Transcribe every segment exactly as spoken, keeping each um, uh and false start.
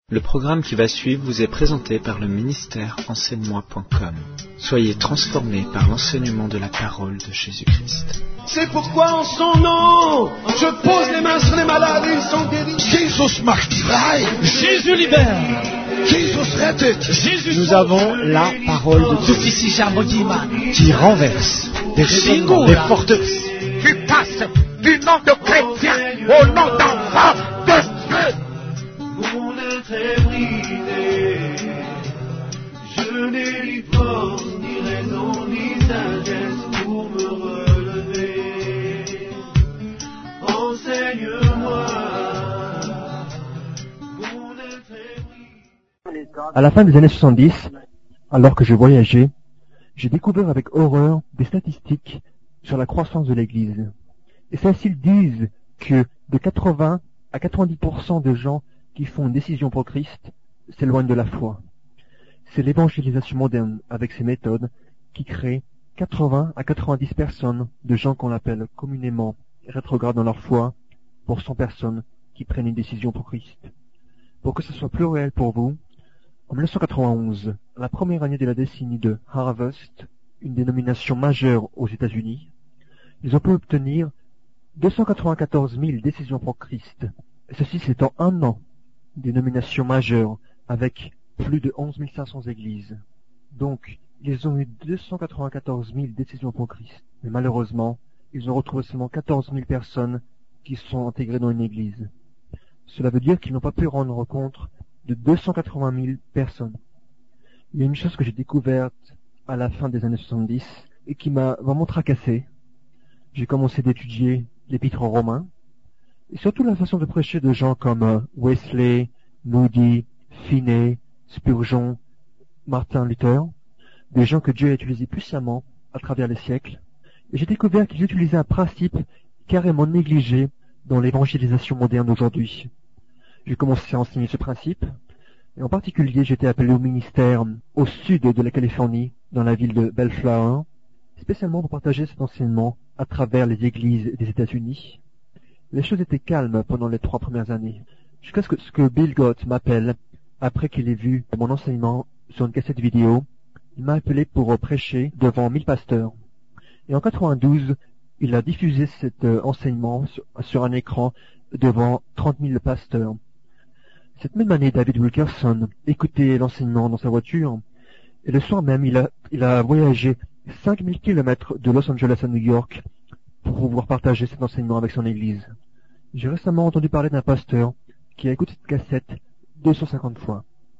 Le programme qui va suivre vous est présenté par le ministère enseigne moi point com. Soyez transformés par l'enseignement de la parole de Jésus-Christ. C'est pourquoi en son nom, je pose les mains sur les malades et ils sont guéris. Jesus macht frei. Jésus libère. Jesus rettet. Jésus Nous avons la parole de Dieu qui renverse des raisonnements, des forteresses. Qui passe du nom de chrétien au nom d'enfant de Dieu. Mon être est brisé, je n'ai ni force, ni raison, ni sagesse pour me relever. Enseigne-moi, mon être est brisé. À la fin des années soixante-dix, alors que je voyageais, j'ai découvert avec horreur des statistiques sur la croissance de l'Église. Et celles-ci disent que de quatre-vingts à quatre-vingt-dix pour cent de gens qui font une décision pour Christ s'éloignent de la foi. C'est l'évangélisation moderne avec ses méthodes qui crée quatre-vingts à quatre-vingt-dix personnes de gens qu'on appelle communément rétrogrades dans leur foi pour cent personnes qui prennent une décision pour Christ. Pour que ce soit plus réel pour vous, en mille neuf cent quatre-vingt-onze, la première année de la décennie de Harvest, une dénomination majeure aux États-Unis, ils ont pu obtenir deux cent quatre-vingt-quatorze mille décisions pour Christ. Et ceci c'est en un an. Dénomination majeure avec plus de onze mille cinq cents églises. Donc, ils ont eu deux cent quatre-vingt-quatorze mille décisions pour Christ. Mais malheureusement, ils ont retrouvé seulement quatorze mille personnes qui sont intégrées dans une église. Cela veut dire qu'ils n'ont pas pu rendre compte de deux cent quatre-vingt mille personnes. Il y a une chose que j'ai découverte à la fin des années soixante-dix et qui m'a vraiment tracassé. J'ai commencé d'étudier l'épître aux Romains, et surtout la façon de prêcher de gens comme Wesley, Moody, Finney, Spurgeon, Martin Luther, des gens que Dieu a utilisés puissamment à travers les siècles. Et j'ai découvert qu'ils utilisaient un principe carrément négligé dans l'évangélisation moderne d'aujourd'hui. J'ai commencé à enseigner ce principe, et en particulier j'ai été appelé au ministère au sud de la Californie, dans la ville de Bellflower, spécialement pour partager cet enseignement à travers les églises des États-Unis. Les choses étaient calmes pendant les trois premières années, jusqu'à ce que, ce que Bill Gott m'appelle, après qu'il ait vu mon enseignement sur une cassette vidéo. Il m'a appelé pour prêcher devant mille pasteurs. Et en quatre-vingt-douze, il a diffusé cet euh, enseignement sur, sur un écran devant trente mille pasteurs. Cette même année, David Wilkerson écoutait l'enseignement dans sa voiture, et le soir même, il a, il a voyagé cinq mille kilomètres de Los Angeles à New York pour pouvoir partager cet enseignement avec son église. J'ai récemment entendu parler d'un pasteur qui a écouté cette cassette deux cent cinquante fois.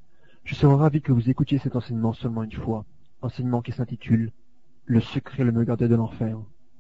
Je serais ravi que vous écoutiez cet enseignement seulement une fois, enseignement qui s'intitule « Le secret le mieux gardé de l'enfer ».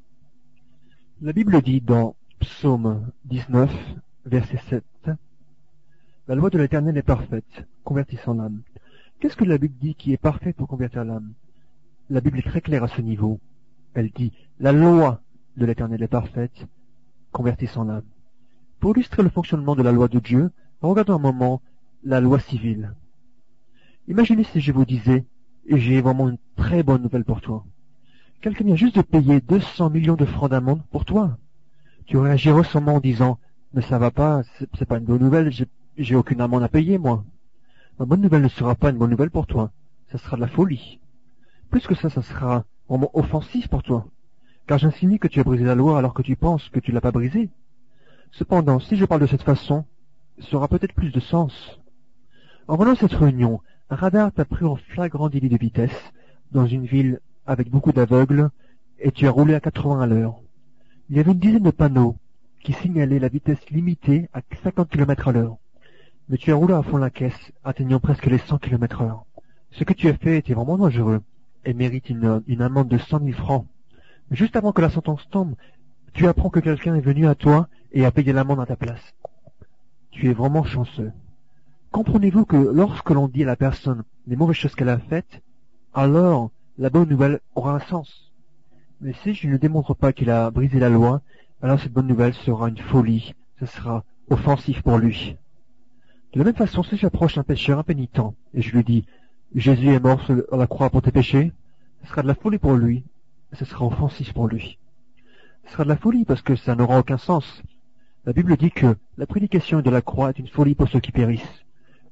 La Bible dit dans Psaume dix-neuf, verset sept, « La loi de l'Éternel est parfaite, convertissant l'âme. » Qu'est-ce que la Bible dit qui est parfait pour convertir l'âme? La Bible est très claire à ce niveau. Elle dit « La loi de l'Éternel est parfaite, convertissant l'âme. » Pour illustrer le fonctionnement de la loi de Dieu, regardons un moment la loi civile. Imaginez si je vous disais, et j'ai vraiment une très bonne nouvelle pour toi. Quelqu'un vient juste de payer deux cents millions de francs d'amende pour toi. Tu réagirais seulement en disant, mais ça va pas, c'est, c'est pas une bonne nouvelle, j'ai, j'ai aucune amende à payer, moi. Ma bonne nouvelle ne sera pas une bonne nouvelle pour toi. Ça sera de la folie. Plus que ça, ça sera vraiment offensif pour toi. Car j'insinue que tu as brisé la loi alors que tu penses que tu l'as pas brisée. Cependant, si je parle de cette façon, ça aura peut-être plus de sens. En venant à cette réunion, un radar t'a pris en flagrant délit de vitesse dans une ville avec beaucoup d'aveugles et tu as roulé à quatre-vingts à l'heure. Il y avait une dizaine de panneaux qui signalaient la vitesse limitée à cinquante kilomètres à l'heure. Mais tu as roulé à fond la caisse, atteignant presque les cent kilomètres heure. Ce que tu as fait était vraiment dangereux et mérite une, une amende de cent mille francs. Juste avant que la sentence tombe, tu apprends que quelqu'un est venu à toi et a payé l'amende à ta place. Tu es vraiment chanceux. Comprenez-vous que lorsque l'on dit à la personne les mauvaises choses qu'elle a faites, alors la bonne nouvelle aura un sens. Mais si je ne démontre pas qu'il a brisé la loi, alors cette bonne nouvelle sera une folie, ce sera offensif pour lui. De la même façon, si j'approche un pécheur impénitent et je lui dis « Jésus est mort sur la croix pour tes péchés », ce sera de la folie pour lui, ce sera offensif pour lui. Ce sera de la folie parce que ça n'aura aucun sens. La Bible dit que la prédication de la croix est une folie pour ceux qui périssent.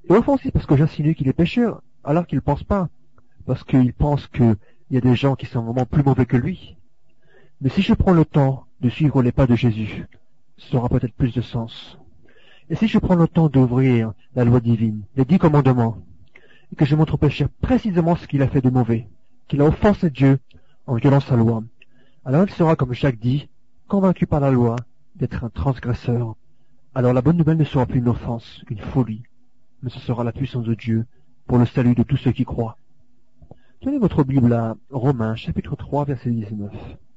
Et offensif parce que j'insinue qu'il est pécheur, alors qu'il ne pense pas. Parce qu'il pense qu'il y a des gens qui sont vraiment plus mauvais que lui. Mais si je prends le temps de suivre les pas de Jésus, ça aura peut-être plus de sens. Et si je prends le temps d'ouvrir la loi divine, les dix commandements, et que je montre au pécheur précisément ce qu'il a fait de mauvais, qu'il a offensé Dieu en violant sa loi, alors il sera, comme Jacques dit, convaincu par la loi d'être un transgresseur. Alors la bonne nouvelle ne sera plus une offense, une folie, mais ce sera la puissance de Dieu pour le salut de tous ceux qui croient. Tenez votre Bible à Romains, chapitre trois, verset dix-neuf.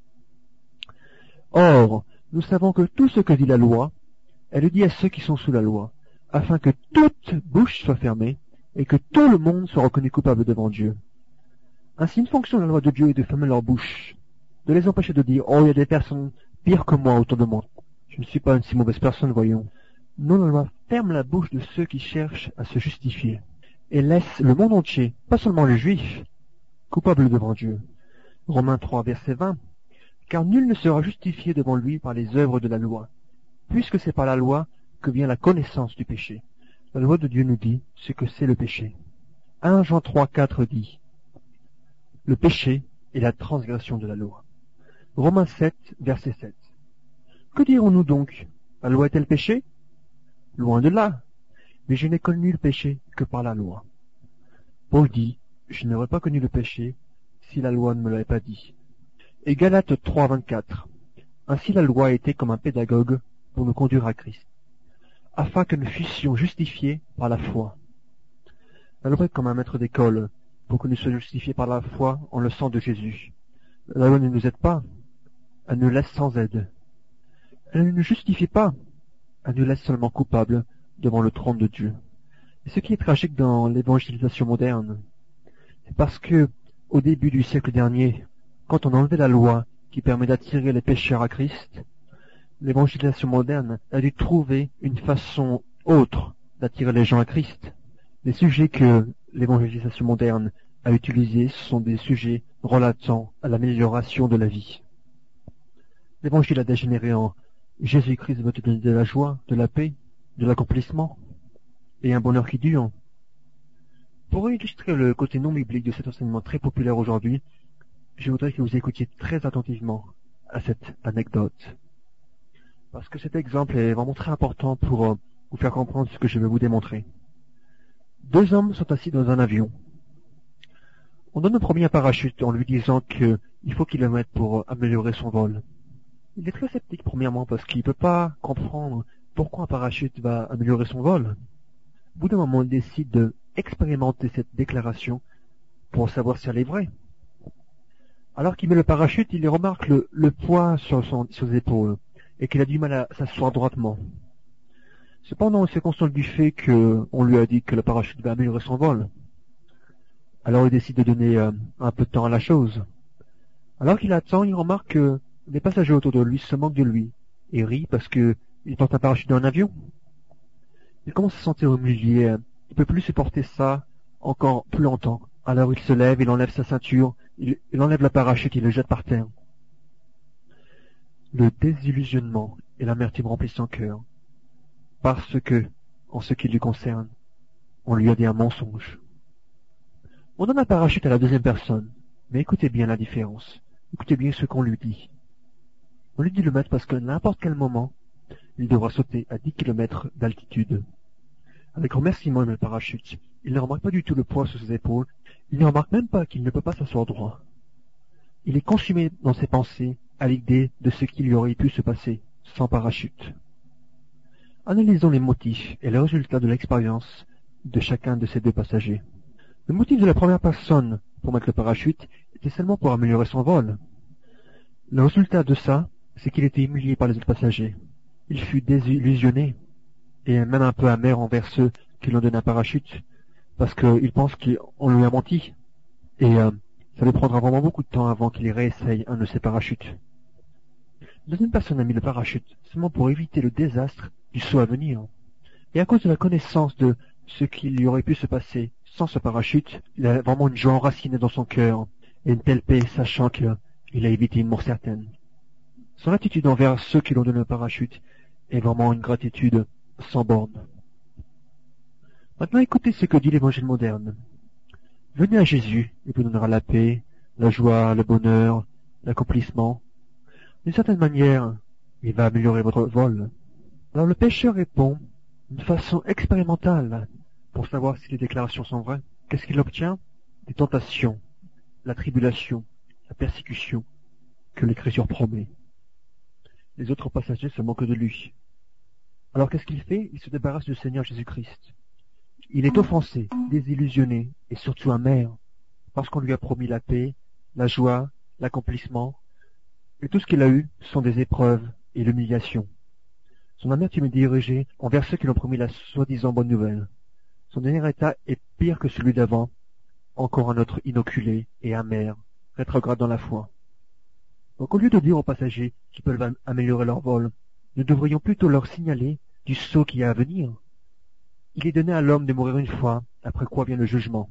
Or, nous savons que tout ce que dit la loi, elle le dit à ceux qui sont sous la loi, afin que toute bouche soit fermée et que tout le monde soit reconnu coupable devant Dieu. Ainsi, une fonction de la loi de Dieu est de fermer leur bouche, de les empêcher de dire « Oh, il y a des personnes pires que moi autour de moi. Je ne suis pas une si mauvaise personne, voyons. » Non, la loi ferme la bouche de ceux qui cherchent à se justifier et laisse le monde entier, pas seulement les Juifs, coupables devant Dieu. Romains trois, verset vingt. Car nul ne sera justifié devant lui par les œuvres de la loi, puisque c'est par la loi que vient la connaissance du péché. La loi de Dieu nous dit ce que c'est le péché. un Jean trois, quatre dit « Le péché est la transgression de la loi. » Romains sept, verset sept. Que dirons-nous donc? La loi est-elle péché? Loin de là. Mais je n'ai connu le péché que par la loi. Paul dit « Je n'aurais pas connu le péché si la loi ne me l'avait pas dit. » Et Galates trois, vingt-quatre. Ainsi la loi a été comme un pédagogue pour nous conduire à Christ, afin que nous fussions justifiés par la foi. La loi est comme un maître d'école pour que nous soyons justifiés par la foi en le sang de Jésus. La loi ne nous aide pas, elle nous laisse sans aide. Elle ne nous justifie pas, elle nous laisse seulement coupables devant le trône de Dieu. Et ce qui est tragique dans l'évangélisation moderne, c'est parce que, au début du siècle dernier, quand on enlevait la loi qui permet d'attirer les pécheurs à Christ, l'évangélisation moderne a dû trouver une façon autre d'attirer les gens à Christ. Les sujets que l'évangélisation moderne a utilisés sont des sujets relatant à l'amélioration de la vie. L'évangile a dégénéré en Jésus-Christ veut te donner de la joie, de la paix, de l'accomplissement et un bonheur qui dure. Pour illustrer le côté non biblique de cet enseignement très populaire aujourd'hui, je voudrais que vous écoutiez très attentivement à cette anecdote. Parce que cet exemple est vraiment très important pour euh, vous faire comprendre ce que je vais vous démontrer. Deux hommes sont assis dans un avion. On donne au premier un parachute en lui disant qu'il faut qu'il le mette pour améliorer son vol. Il est très sceptique premièrement parce qu'il ne peut pas comprendre pourquoi un parachute va améliorer son vol. Au bout d'un moment, il décide d'expérimenter cette déclaration pour savoir si elle est vraie. Alors qu'il met le parachute, il remarque le, le poids sur, son, sur ses épaules et qu'il a du mal à s'asseoir droitement. Cependant, il se console du fait qu'on lui a dit que le parachute va améliorer son vol. Alors il décide de donner euh, un peu de temps à la chose. Alors qu'il attend, il remarque que les passagers autour de lui se moquent de lui et rient parce qu'il porte un parachute dans un avion. Il commence à se sentir humilié. Il ne peut plus supporter ça encore plus longtemps. Alors il se lève, il enlève sa ceinture, il, il enlève le parachute, il le jette par terre. Le désillusionnement et l'amertume remplissent son cœur, parce que, en ce qui lui concerne, on lui a dit un mensonge. On donne un parachute à la deuxième personne, mais écoutez bien la différence. Écoutez bien ce qu'on lui dit. On lui dit de le mettre parce qu'à n'importe quel moment, il devra sauter à dix kilomètres d'altitude. Avec remerciement, il met le parachute. Il ne remarque pas du tout le poids sur ses épaules. Il ne remarque même pas qu'il ne peut pas s'asseoir droit. Il est consumé dans ses pensées à l'idée de ce qui lui aurait pu se passer sans parachute. Analysons les motifs et les résultats de l'expérience de chacun de ces deux passagers. Le motif de la première personne pour mettre le parachute était seulement pour améliorer son vol. Le résultat de ça, c'est qu'il était humilié par les autres passagers. Il fut désillusionné et même un peu amer envers ceux qui lui ont donné un parachute parce qu'il pense qu'on lui a menti. Et euh, ça lui prendra vraiment beaucoup de temps avant qu'il réessaye un de ses parachutes. La deuxième personne a mis le parachute seulement pour éviter le désastre du saut à venir. Et à cause de la connaissance de ce qui lui aurait pu se passer sans ce parachute, il a vraiment une joie enracinée dans son cœur et une telle paix sachant qu'il a évité une mort certaine. Son attitude envers ceux qui l'ont donné le parachute est vraiment une gratitude sans borne. Maintenant, écoutez ce que dit l'évangile moderne. Venez à Jésus, il vous donnera la paix, la joie, le bonheur, l'accomplissement. D'une certaine manière, il va améliorer votre vol. Alors le pécheur répond d'une façon expérimentale pour savoir si les déclarations sont vraies. Qu'est-ce qu'il obtient? Des tentations, la tribulation, la persécution que l'Écriture promet. Les autres passagers se moquent de lui. Alors qu'est-ce qu'il fait? Il se débarrasse du Seigneur Jésus-Christ. Il est offensé, désillusionné et surtout amer parce qu'on lui a promis la paix, la joie, l'accomplissement. Et tout ce qu'il a eu sont des épreuves et l'humiliation. Son amertume est dirigée envers ceux qui lui ont promis la soi-disant bonne nouvelle. Son dernier état est pire que celui d'avant, encore un autre inoculé et amer, rétrograde dans la foi. Donc au lieu de dire aux passagers qu'ils peuvent améliorer leur vol, nous devrions plutôt leur signaler du sceau qui est à venir. Il est donné à l'homme de mourir une fois, après quoi vient le jugement.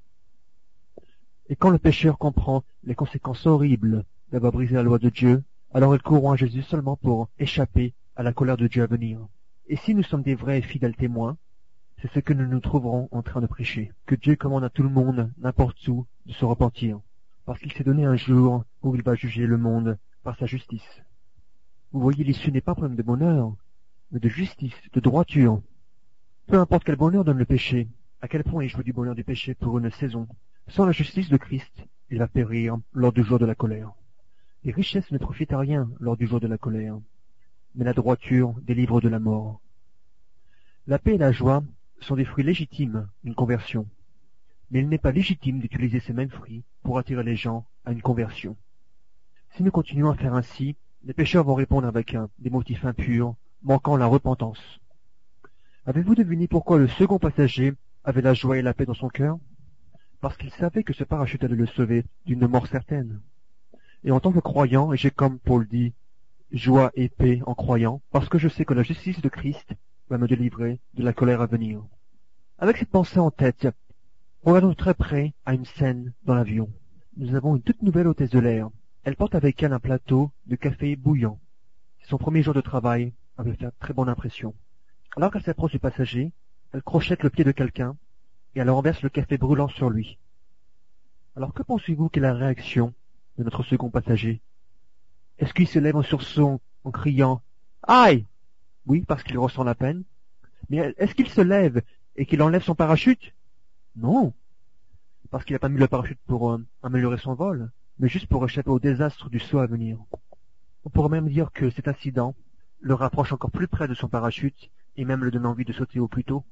Et quand le pécheur comprend les conséquences horribles d'avoir brisé la loi de Dieu, alors il courra à Jésus seulement pour échapper à la colère de Dieu à venir. Et si nous sommes des vrais et fidèles témoins, c'est ce que nous nous trouverons en train de prêcher, que Dieu commande à tout le monde, n'importe où, de se repentir, parce qu'il s'est donné un jour où il va juger le monde par sa justice. Vous voyez, l'issue n'est pas un problème de bonheur, mais de justice, de droiture. Peu importe quel bonheur donne le péché, à quel point il joue du bonheur du péché pour une saison, sans la justice de Christ, il va périr lors du jour de la colère. Les richesses ne profitent à rien lors du jour de la colère, mais la droiture délivre de la mort. La paix et la joie sont des fruits légitimes d'une conversion, mais il n'est pas légitime d'utiliser ces mêmes fruits pour attirer les gens à une conversion. Si nous continuons à faire ainsi, les pécheurs vont répondre avec un, des motifs impurs, manquant la repentance. Avez-vous deviné pourquoi le second passager avait la joie et la paix dans son cœur? Parce qu'il savait que ce parachute allait le sauver d'une mort certaine. Et en tant que croyant, et j'ai comme Paul dit, joie et paix en croyant, parce que je sais que la justice de Christ va me délivrer de la colère à venir. Avec cette pensée en tête, regardons de très près à une scène dans l'avion. Nous avons une toute nouvelle hôtesse de l'air. Elle porte avec elle un plateau de café bouillant. C'est son premier jour de travail, avait fait très bonne impression. Alors qu'elle s'approche du passager, elle crochette le pied de quelqu'un et elle renverse le café brûlant sur lui. Alors que pensez-vous qu'est la réaction de notre second passager? Est-ce qu'il se lève en sursaut en criant « Aïe !» Oui, parce qu'il ressent la peine. Mais est-ce qu'il se lève et qu'il enlève son parachute? Non, parce qu'il n'a pas mis le parachute pour euh, améliorer son vol, mais juste pour échapper au désastre du saut à venir. On pourrait même dire que cet incident le rapproche encore plus près de son parachute et même le donne envie de sauter au plus tôt.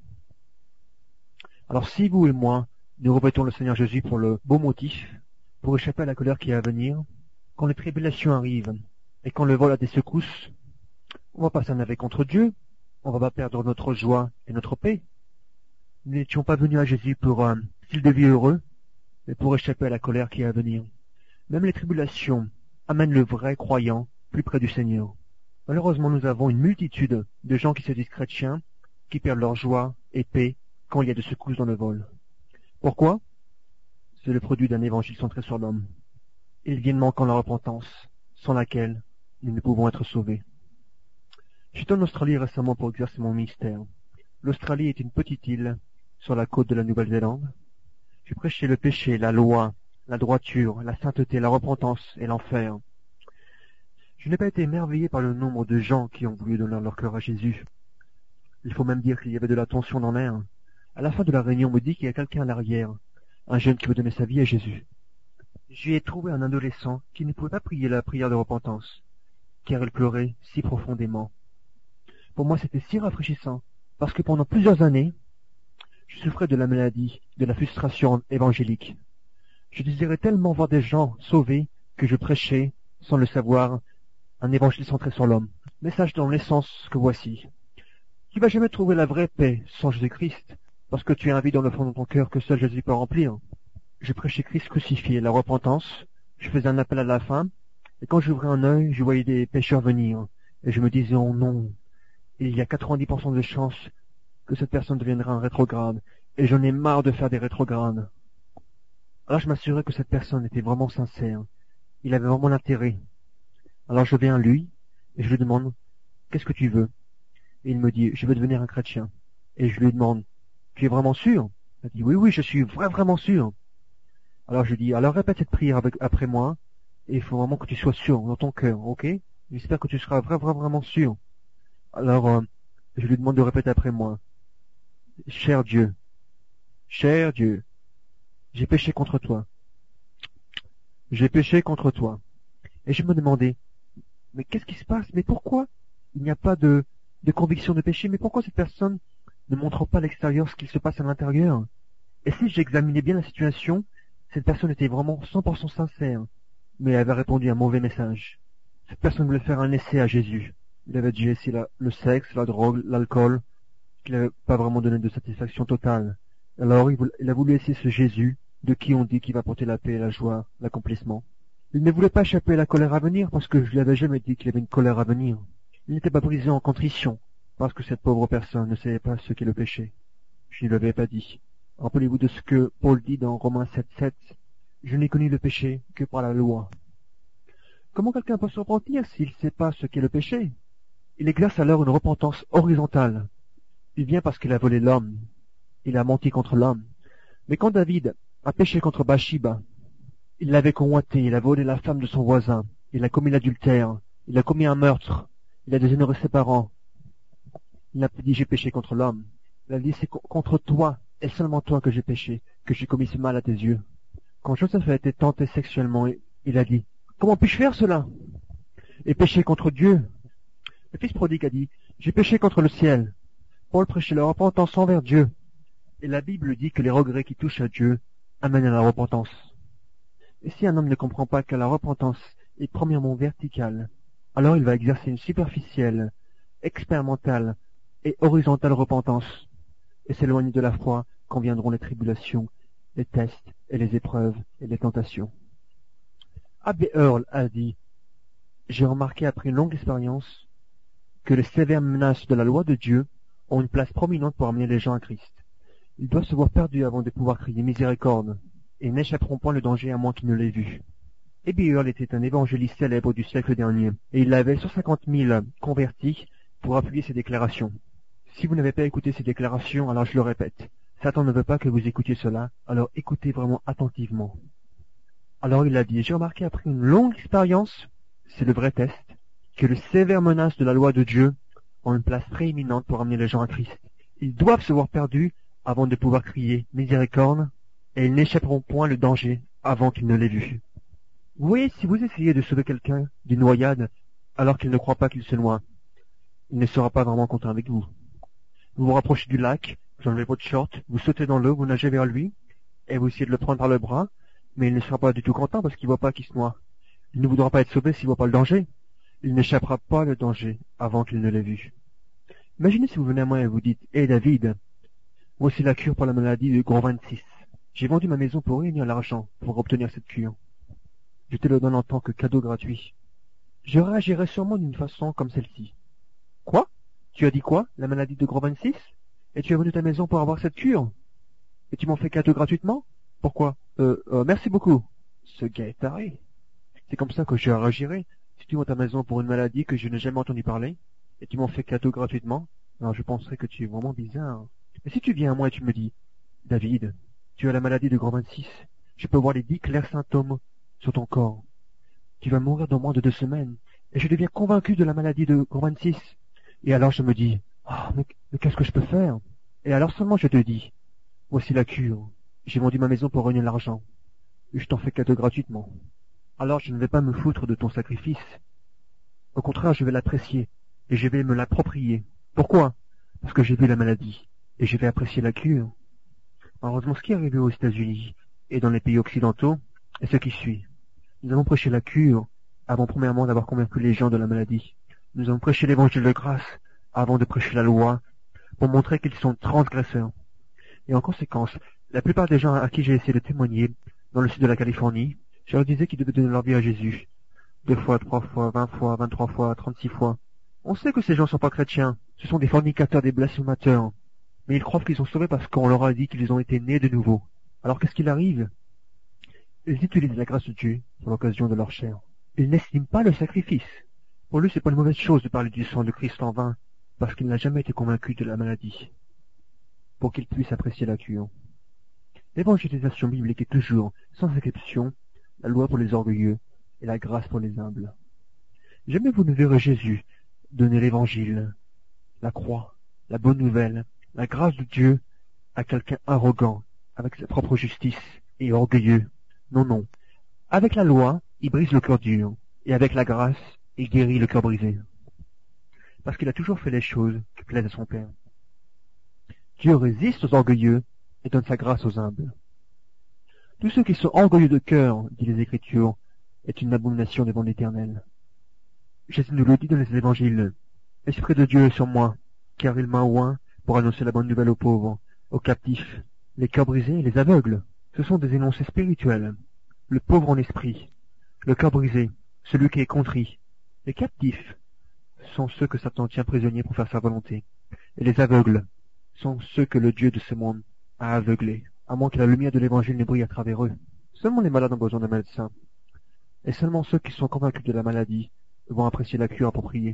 Alors si vous et moi, nous revêtons le Seigneur Jésus pour le beau motif, pour échapper à la colère qui est à venir, quand les tribulations arrivent et quand le vol a des secousses, on va pas s'énerver contre Dieu, on va pas perdre notre joie et notre paix. Nous n'étions pas venus à Jésus pour un style de vie heureux, mais pour échapper à la colère qui est à venir. Même les tribulations amènent le vrai croyant plus près du Seigneur. Malheureusement, nous avons une multitude de gens qui se disent chrétiens, qui perdent leur joie et paix quand il y a des secousses dans le vol. Pourquoi? C'est le produit d'un évangile centré sur l'homme. Ils viennent manquant la repentance, sans laquelle nous ne pouvons être sauvés. J'étais en Australie récemment pour exercer mon ministère. L'Australie est une petite île sur la côte de la Nouvelle-Zélande. J'ai prêché le péché, la loi, la droiture, la sainteté, la repentance et l'enfer. Je n'ai pas été émerveillé par le nombre de gens qui ont voulu donner leur cœur à Jésus. Il faut même dire qu'il y avait de la tension dans l'air. À la fin de la réunion, on me dit qu'il y a quelqu'un à l'arrière, un jeune qui veut donner sa vie à Jésus. J'y ai trouvé un adolescent qui ne pouvait pas prier la prière de repentance, car il pleurait si profondément. Pour moi, c'était si rafraîchissant, parce que pendant plusieurs années, je souffrais de la maladie, de la frustration évangélique. Je désirais tellement voir des gens sauvés que je prêchais, sans le savoir, un évangile centré sur l'homme. Message dans l'essence que voici. Tu vas jamais trouver la vraie paix sans Jésus-Christ, parce que tu as un vide dans le fond de ton cœur que seul Jésus peut remplir. Je prêchais Christ crucifié, la repentance, je faisais un appel à la fin, et quand j'ouvrais un œil, je voyais des pécheurs venir, et je me disais, oh non, il y a quatre-vingt-dix pour cent de chances que cette personne deviendra un rétrograde, et j'en ai marre de faire des rétrogrades. Alors je m'assurais que cette personne était vraiment sincère, il avait vraiment l'intérêt. Alors je viens à lui, et je lui demande, qu'est-ce que tu veux? Et il me dit, je veux devenir un chrétien. Et je lui demande, Tu es vraiment sûr? Elle dit, oui, oui, je suis vra- vraiment sûr. Alors je dis, alors répète cette prière avec, après moi, et il faut vraiment que tu sois sûr dans ton cœur, ok? J'espère que tu seras vra- vra- vraiment sûr. Alors, euh, je lui demande de répéter après moi. Cher Dieu, cher Dieu, j'ai péché contre toi. J'ai péché contre toi. Et je me demandais, mais qu'est-ce qui se passe? Mais pourquoi il n'y a pas de, de conviction de péché? Mais pourquoi cette personne ne montre pas à l'extérieur ce qu'il se passe à l'intérieur? Et si j'examinais bien la situation, cette personne était vraiment cent pour cent sincère, mais elle avait répondu à un mauvais message. Cette personne voulait faire un essai à Jésus. Il avait déjà essayé la- le sexe, la drogue, l'alcool, qui n'avait pas vraiment donné de satisfaction totale. Alors il, voulait- il a voulu essayer ce Jésus, de qui on dit qu'il va porter la paix, la joie, l'accomplissement. Il ne voulait pas échapper à la colère à venir, parce que je lui avais jamais dit qu'il y avait une colère à venir. Il n'était pas brisé en contrition, parce que cette pauvre personne ne savait pas ce qu'est le péché. Je ne lui avais pas dit. Rappelez-vous de ce que Paul dit dans Romains sept sept. Je n'ai connu le péché que par la loi. Comment quelqu'un peut se repentir s'il ne sait pas ce qu'est le péché? Il exerce alors une repentance horizontale. Il vient parce qu'il a volé l'homme. Il a menti contre l'homme. Mais quand David a péché contre Bathsheba, il l'avait convoité, il a volé la femme de son voisin, il a commis l'adultère, il a commis un meurtre, il a déshonoré ses parents. Il n'a pas dit j'ai péché contre l'homme. Il a dit c'est contre toi, et seulement toi que j'ai péché, que j'ai commis ce mal à tes yeux. Quand Joseph a été tenté sexuellement, il a dit comment puis-je faire cela? Et pécher contre Dieu? Le fils prodigue a dit j'ai péché contre le ciel. Paul prêchait la repentance envers Dieu. Et la Bible dit que les regrets qui touchent à Dieu amènent à la repentance. Et si un homme ne comprend pas que la repentance est premièrement verticale, alors il va exercer une superficielle, expérimentale et horizontale repentance, et s'éloigner de la foi quand viendront les tribulations, les tests et les épreuves et les tentations. Abbé Earl a dit « J'ai remarqué après une longue expérience que les sévères menaces de la loi de Dieu ont une place prominente pour amener les gens à Christ. Ils doivent se voir perdus avant de pouvoir crier miséricorde, et n'échapperont point le danger à moins qu'ils ne l'aient vu. » Abbé Earl était un évangéliste célèbre du siècle dernier, et il avait cent cinquante mille convertis pour appuyer ses déclarations. Si vous n'avez pas écouté ces déclarations, alors je le répète, Satan ne veut pas que vous écoutiez cela, alors écoutez vraiment attentivement. Alors il a dit, j'ai remarqué après une longue expérience, c'est le vrai test, que les sévères menaces de la loi de Dieu ont une place prééminente pour amener les gens à Christ. Ils doivent se voir perdus avant de pouvoir crier miséricorde, et ils n'échapperont point le danger avant qu'ils ne l'aient vu. Vous voyez, si vous essayez de sauver quelqu'un d'une noyade alors qu'il ne croit pas qu'il se noie, il ne sera pas vraiment content avec vous. Vous vous rapprochez du lac, vous enlevez votre short, vous sautez dans l'eau, vous nagez vers lui, et vous essayez de le prendre par le bras, mais il ne sera pas du tout content parce qu'il ne voit pas qu'il se noie. Il ne voudra pas être sauvé s'il ne voit pas le danger. Il n'échappera pas le danger avant qu'il ne l'ait vu. Imaginez si vous venez à moi et vous dites, « Hé hey David, voici la cure pour la maladie de gros vingt-six. J'ai vendu ma maison pour réunir l'argent pour obtenir cette cure. Je te le donne en tant que cadeau gratuit. » Je réagirais sûrement d'une façon comme celle-ci. « Quoi? Tu as dit quoi? La maladie de gros vingt-six? Et tu as vendu ta maison pour avoir cette cure? Et tu m'en fais cadeau gratuitement? Pourquoi? Euh, euh, merci beaucoup. » Ce gars est taré. C'est comme ça que je réagirais. Si tu vends ta maison pour une maladie que je n'ai jamais entendu parler, et tu m'en fais cadeau gratuitement, alors je penserais que tu es vraiment bizarre. Mais si tu viens à moi et tu me dis, « David, tu as la maladie de gros vingt-six, je peux voir les dix clairs symptômes sur ton corps. Tu vas mourir dans moins de deux semaines, et je deviens convaincu de la maladie de gros vingt-six. Et alors je me dis, oh, mais, mais qu'est-ce que je peux faire? Et alors seulement je te dis, voici la cure, j'ai vendu ma maison pour réunir l'argent, et je t'en fais cadeau gratuitement. Alors je ne vais pas me foutre de ton sacrifice. Au contraire, je vais l'apprécier, et je vais me l'approprier. Pourquoi? Parce que j'ai vu la maladie, et je vais apprécier la cure. Malheureusement, ce qui est arrivé aux États-Unis et dans les pays occidentaux est ce qui suit. Nous avons prêché la cure avant premièrement d'avoir convaincu les gens de la maladie. Nous avons prêché l'évangile de grâce avant de prêcher la loi pour montrer qu'ils sont transgresseurs. Et en conséquence, la plupart des gens à qui j'ai essayé de témoigner dans le sud de la Californie, je leur disais qu'ils devaient donner leur vie à Jésus. Deux fois, trois fois, vingt fois, vingt-trois fois, trente-six fois. On sait que ces gens ne sont pas chrétiens. Ce sont des fornicateurs, des blasphémateurs. Mais ils croient qu'ils sont sauvés parce qu'on leur a dit qu'ils ont été nés de nouveau. Alors qu'est-ce qu'il arrive? Ils utilisent la grâce de Dieu pour l'occasion de leur chair. Ils n'estiment pas le sacrifice. Pour lui, c'est pas une mauvaise chose de parler du sang de Christ en vain, parce qu'il n'a jamais été convaincu de la maladie. pour qu'ils puissent apprécier la cure. L'évangélisation biblique est toujours, sans exception, la loi pour les orgueilleux et la grâce pour les humbles. Jamais vous ne verrez Jésus donner l'évangile, la croix, la bonne nouvelle, la grâce de Dieu à quelqu'un arrogant, avec sa propre justice et orgueilleux. Non, non. Avec la loi, il brise le cœur dur, et avec la grâce, il guérit le cœur brisé. Parce qu'il a toujours fait les choses qui plaisent à son Père. Dieu résiste aux orgueilleux et donne sa grâce aux humbles. Tous ceux qui sont orgueilleux de cœur, dit les Écritures, est une abomination devant l'Éternel. Jésus nous le dit dans les évangiles. L'Esprit de Dieu est sur moi, car il m'a oint pour annoncer la bonne nouvelle aux pauvres, aux captifs, les cœurs brisés et les aveugles. Ce sont des énoncés spirituels. Le pauvre en esprit, le cœur brisé, celui qui est contrit. Les captifs sont ceux que Satan tient prisonniers pour faire sa volonté. Et les aveugles sont ceux que le Dieu de ce monde a aveuglés, à moins que la lumière de l'Évangile ne brille à travers eux. Seulement les malades ont besoin d'un médecin. Et seulement ceux qui sont convaincus de la maladie vont apprécier la cure appropriée.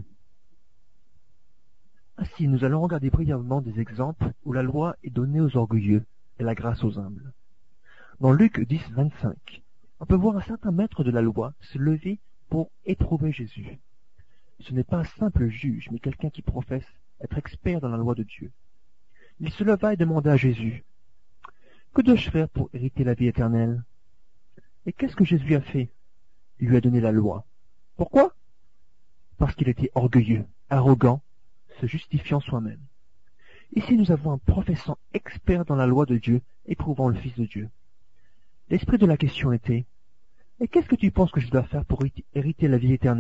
Ainsi, nous allons regarder brièvement des exemples où la loi est donnée aux orgueilleux et la grâce aux humbles. Dans Luc dix, vingt-cinq, on peut voir un certain maître de la loi se lever pour éprouver Jésus. Ce n'est pas un simple juge, mais quelqu'un qui professe être expert dans la loi de Dieu. Il se leva et demanda à Jésus, « Que dois-je faire pour hériter la vie éternelle ?» Et qu'est-ce que Jésus a fait? Il lui a donné la loi. Pourquoi? Parce qu'il était orgueilleux, arrogant, se justifiant soi-même. Ici, nous avons un professant expert dans la loi de Dieu, éprouvant le Fils de Dieu. L'esprit de la question était, « Et qu'est-ce que tu penses que je dois faire pour hériter la vie éternelle ?»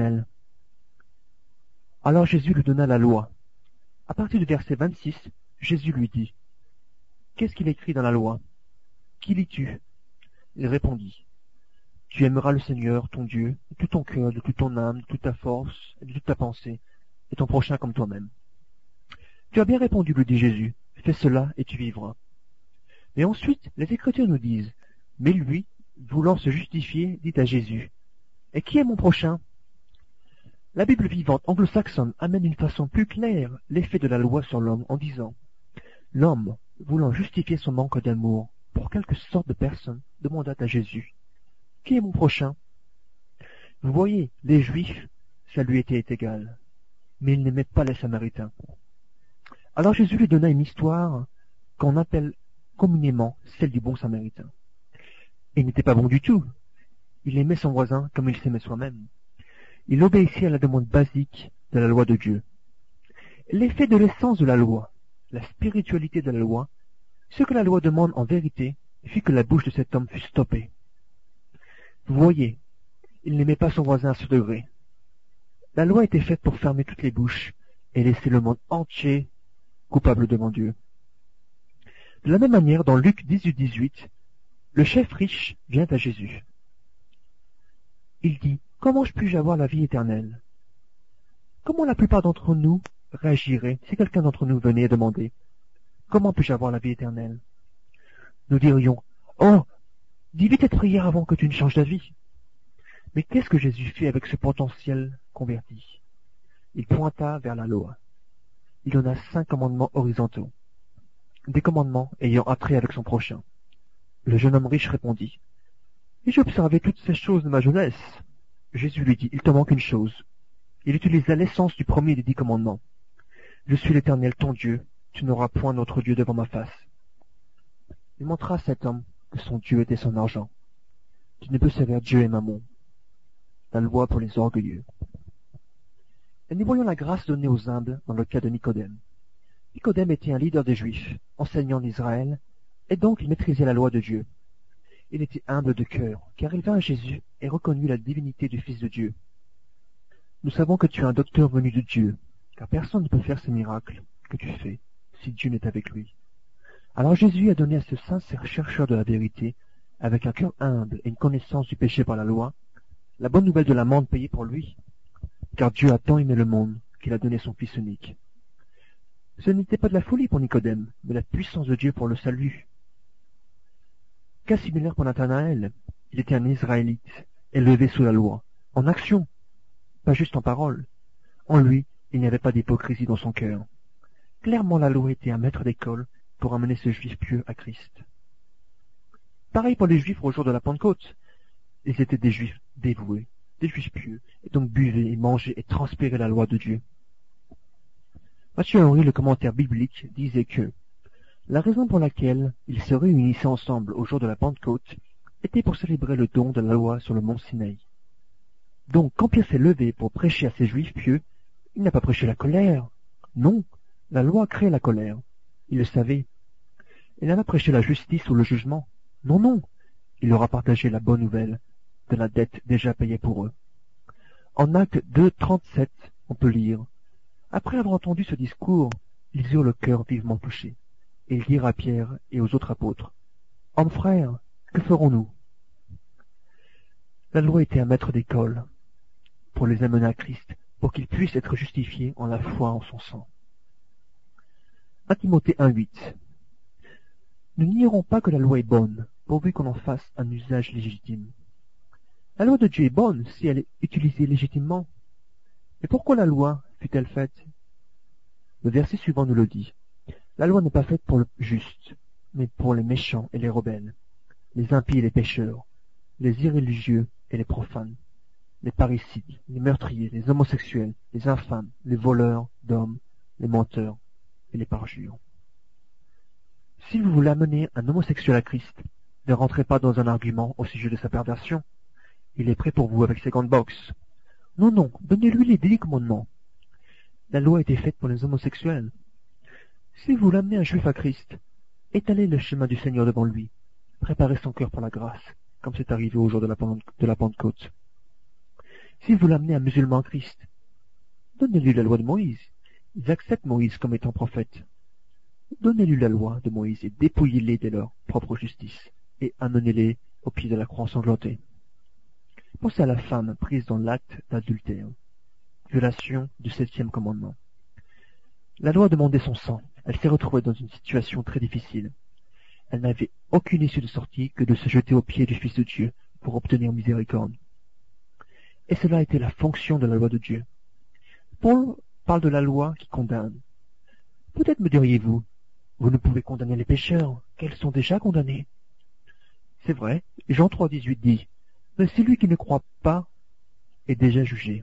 Alors Jésus lui donna la loi. À partir du verset vingt-six, Jésus lui dit, « Qu'est-ce qu'il écrit dans la loi? Qui lis-tu » Il répondit, « Tu aimeras le Seigneur, ton Dieu, de tout ton cœur, de toute ton âme, de toute ta force, et de toute ta pensée, et ton prochain comme toi-même. » Tu as bien répondu, lui dit Jésus, « Fais cela et tu vivras. » Mais ensuite, les Écritures nous disent, « Mais lui, voulant se justifier, dit à Jésus, « Et qui est mon prochain ?» La Bible vivante anglo-saxonne amène d'une façon plus claire l'effet de la loi sur l'homme en disant « L'homme, voulant justifier son manque d'amour pour quelque sorte de personne, demanda à Jésus « Qui est mon prochain ?» Vous voyez, les Juifs, ça lui était égal, mais ils n'aimaient pas les Samaritains. Alors Jésus lui donna une histoire qu'on appelle communément celle du bon Samaritain. Il n'était pas bon du tout. Il aimait son voisin comme il s'aimait soi-même. Il obéissait à la demande basique de la loi de Dieu. L'effet de l'essence de la loi, la spiritualité de la loi, ce que la loi demande en vérité, fit que la bouche de cet homme fut stoppée. Vous voyez, il n'aimait pas son voisin à ce degré. La loi était faite pour fermer toutes les bouches et laisser le monde entier coupable devant Dieu. De la même manière, dans Luc dix-huit, dix-huit, le chef riche vient à Jésus. Il dit, « Comment puis-je avoir la vie éternelle ?» Comment la plupart d'entre nous réagiraient si quelqu'un d'entre nous venait demander, « Comment puis-je avoir la vie éternelle ?» Nous dirions, « Oh, dis vite cette prière avant que tu ne changes d'avis. » Mais qu'est-ce que Jésus fit avec ce potentiel converti? Il pointa vers la loi. Il donna cinq commandements horizontaux, des commandements ayant attrait avec son prochain. Le jeune homme riche répondit, « Et j'ai observé toutes ces choses de ma jeunesse. » Jésus lui dit, « Il te manque une chose. » Il utilisa l'essence du premier des dix commandements. « Je suis l'Éternel ton Dieu, tu n'auras point d'autre Dieu devant ma face. » Il montra à cet homme que son Dieu était son argent. Tu ne peux servir Dieu et Mammon. La loi pour les orgueilleux. Et nous voyons la grâce donnée aux humbles dans le cas de Nicodème. Nicodème était un leader des Juifs, enseignant d'Israël, et donc il maîtrisait la loi de Dieu. Il était humble de cœur, car il vint à Jésus et reconnut la divinité du Fils de Dieu. Nous savons que tu es un docteur venu de Dieu, car personne ne peut faire ces miracles que tu fais, si Dieu n'est avec lui. Alors Jésus a donné à ce sincère chercheur de la vérité, avec un cœur humble et une connaissance du péché par la loi, la bonne nouvelle de l'amende payée pour lui, car Dieu a tant aimé le monde qu'il a donné son Fils unique. Ce n'était pas de la folie pour Nicodème, mais la puissance de Dieu pour le salut. Cas similaire pour Nathanaël, il était un Israélite, élevé sous la loi, en action, pas juste en parole. En lui, il n'y avait pas d'hypocrisie dans son cœur. Clairement, la loi était un maître d'école pour amener ce juif pieux à Christ. Pareil pour les juifs au jour de la Pentecôte. Ils étaient des juifs dévoués, des juifs pieux, et donc buvaient et mangeaient et transpiraient la loi de Dieu. Mathieu Henry, le commentaire biblique, disait que la raison pour laquelle ils se réunissaient ensemble au jour de la Pentecôte était pour célébrer le don de la loi sur le mont Sinaï. Donc, quand Pierre s'est levé pour prêcher à ces juifs pieux, il n'a pas prêché la colère. Non, la loi crée la colère. Il le savait. Il n'a pas prêché la justice ou le jugement. Non, non, il leur a partagé la bonne nouvelle de la dette déjà payée pour eux. En Actes deux, trente-sept, on peut lire « Après avoir entendu ce discours, ils eurent le cœur vivement touché, et ils dirent à Pierre et aux autres apôtres « Hommes frères, que ferons-nous » La loi était un maître d'école pour les amener à Christ, pour qu'ils puissent être justifiés en la foi en son sang. un Timothée un, huit. Nous n'ignorons pas que la loi est bonne, pourvu qu'on en fasse un usage légitime. La loi de Dieu est bonne si elle est utilisée légitimement. Mais pourquoi la loi fut-elle faite? Le verset suivant nous le dit. La loi n'est pas faite pour le juste, mais pour les méchants et les rebelles, les impies et les pécheurs, les irréligieux et les profanes, les parricides, les meurtriers, les homosexuels, les infâmes, les voleurs d'hommes, les menteurs et les parjures. Si vous voulez amener un homosexuel à Christ, ne rentrez pas dans un argument au sujet de sa perversion. Il est prêt pour vous avec ses gants de boxe. Non, non, donnez-lui les dix commandements. La loi a été faite pour les homosexuels. Si vous voulez amener un juif à Christ, étalez le chemin du Seigneur devant lui. Préparez son cœur pour la grâce, comme c'est arrivé au jour de la, de la Pentecôte. Si vous l'amenez un musulman à Christ, donnez-lui la loi de Moïse. Ils acceptent Moïse comme étant prophète. Donnez-lui la loi de Moïse et dépouillez-les de leur propre justice et amenez-les au pied de la croix ensanglantée. Pensez à la femme prise dans l'acte d'adultère, violation du septième commandement. La loi demandait son sang. Elle s'est retrouvée dans une situation très difficile. Elle n'avait aucune issue de sortie que de se jeter aux pieds du Fils de Dieu pour obtenir miséricorde. Et cela a été la fonction de la loi de Dieu. Paul parle de la loi qui condamne. Peut-être me diriez-vous, vous ne pouvez condamner les pécheurs, qu'elles sont déjà condamnées. C'est vrai, Jean trois, dix-huit dit, mais celui qui ne croit pas est déjà jugé.